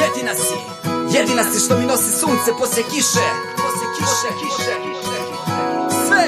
Jedina si što mi nosi sunce poslije kiše. Sve.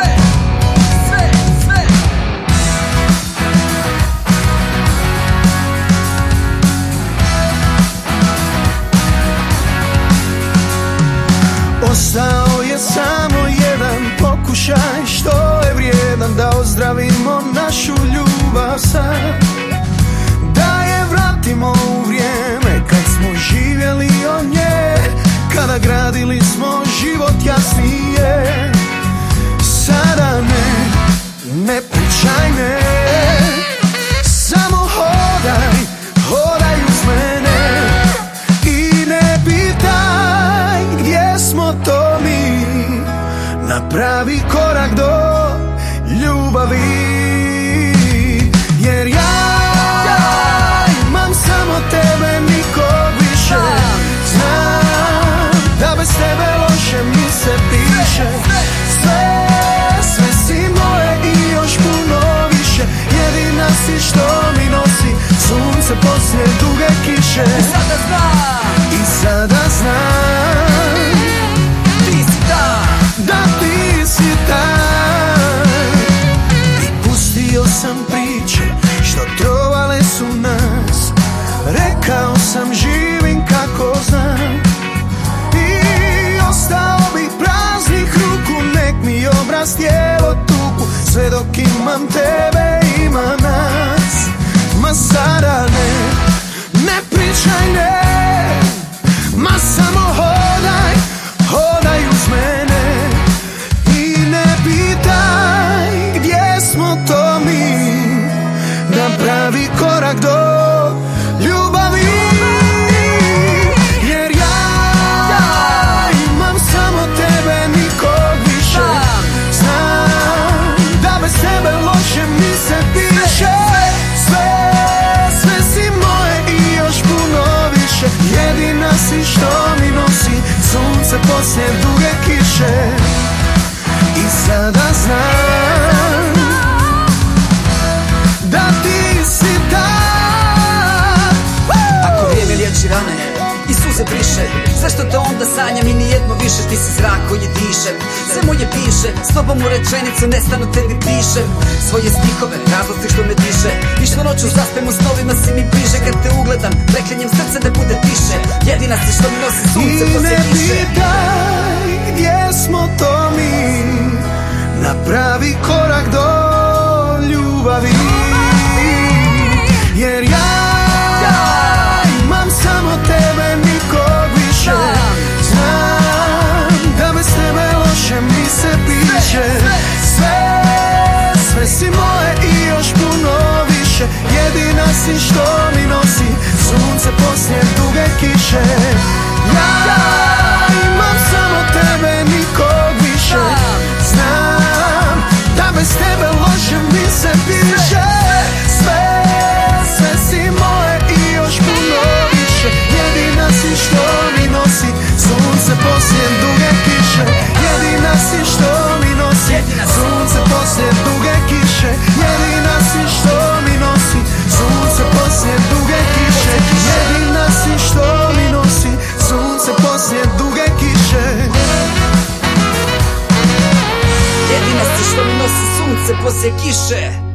Ostao je samo jedan pokušaj što je vrijedan da ozdravimo našu ljubav sad, da je vratimo u vrijeme kad smo živjeli od nje, kada gradili smo život jasnije. Sada ne pričaj ne, samo hodaj uz mene i ne pitaj gdje smo to mi, napravi korak do ljubavi. Jer ja imam samo tebe, nikog više. Znam da bez tebe loše mi se piše. Sve si moje i još puno više. Jedina si što mi nosi sunce poslije duge kiše. I sada znam Ti si ta, da ti si taj. I pustio sam priče što trovale su nas, rekao sam živim kako znam i ostao bi praznih ruku, nek mi obraz tijelo tuku, sve dok imam tebe ima nas. Ma sada ne pričaj ne, ma samo hodaj uz mene i ne pitaj gdje smo to mi, napravi korak do ljubavi. Jer ja imam samo tebe, nikog više. Znam da bez tebe loše mi se piše. Sve si moje i još puno više. Jedina si što mi nosi sunce poslije duge kiše. I sada znam da ti si ta. ako vrijeme liječi rane i suze briše, zašto te onda sanjam i nijedno više? Ti si zrak koji dišem, sve moje piše, s tobom u rečenicu nestano tebi pišem svoje stihove, razlozi što me diše i što noću zaspem u snovima si mi bliže. Kad te ugledam, preklinjem srce da bude tiše. Jedina si što mi nosi sunce poslije kiše. I ne pitaj gdje smo to mi, napravi korak do ljubavi. Jer ja imam samo tebe, nikog više. Znam da bez tebe loše mi se piše. Sve si moje i još puno više. Jedina si što mi nosi sunce poslije duge kiše. Ja imam samo tebe, nikog više. Znam da bez tebe loše mi se piše. Sve si moje i još puno više. Jedina si što mi nosi sunce poslije duge kiše. Jedina si što mi nosi sunce poslije duge kiše. Jedina si što mi nosi sunce poslije duge kiše. Jedina si što mi nosi sunce poslije duge kiše. Jedina si što mi nosi sunce poslije kiše.